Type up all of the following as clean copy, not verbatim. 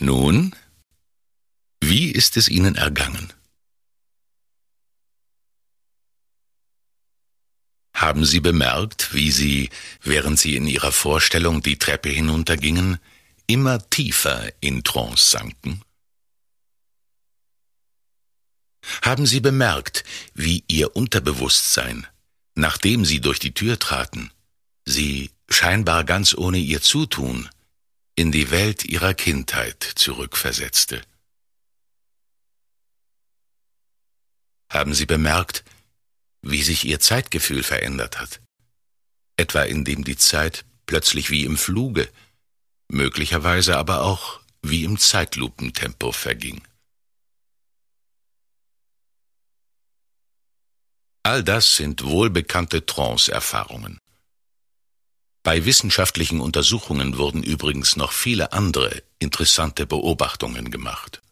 Nun, wie ist es Ihnen ergangen? Haben Sie bemerkt, wie Sie, während Sie in Ihrer Vorstellung die Treppe hinuntergingen, immer tiefer in Trance sanken? Haben Sie bemerkt, wie Ihr Unterbewusstsein, nachdem Sie durch die Tür traten, Sie scheinbar ganz ohne Ihr Zutun in die Welt Ihrer Kindheit zurückversetzte? Haben Sie bemerkt, wie sich Ihr Zeitgefühl verändert hat, etwa indem die Zeit plötzlich wie im Fluge, möglicherweise aber auch wie im Zeitlupentempo verging? All das sind wohlbekannte Trance-Erfahrungen. Bei wissenschaftlichen Untersuchungen wurden übrigens noch viele andere interessante Beobachtungen gemacht.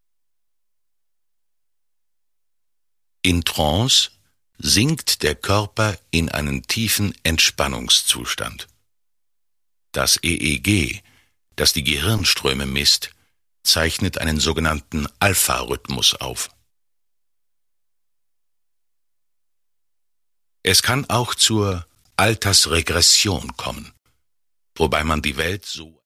In Trance sinkt der Körper in einen tiefen Entspannungszustand. Das EEG, das die Gehirnströme misst, zeichnet einen sogenannten Alpha-Rhythmus auf. Es kann auch zur Altersregression kommen, wobei man die Welt so